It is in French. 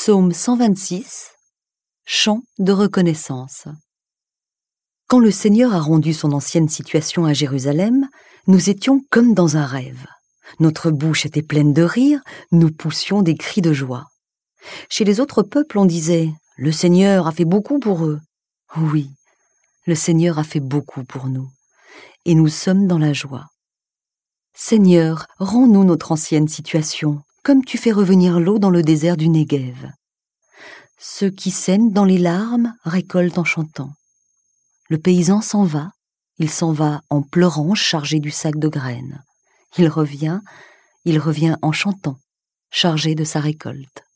Psaume 126, chant de reconnaissance. Quand le Seigneur a rendu son ancienne situation à Jérusalem, nous étions comme dans un rêve. Notre bouche était pleine de rire, nous poussions des cris de joie. Chez les autres peuples, on disait « Le Seigneur a fait beaucoup pour eux ». Oui, le Seigneur a fait beaucoup pour nous, et nous sommes dans la joie. Seigneur, rends-nous notre ancienne situation, comme tu fais revenir l'eau dans le désert du Néguev. Ceux qui sèment dans les larmes récoltent en chantant. Le paysan s'en va, il s'en va en pleurant, chargé du sac de graines. Il revient en chantant, chargé de sa récolte.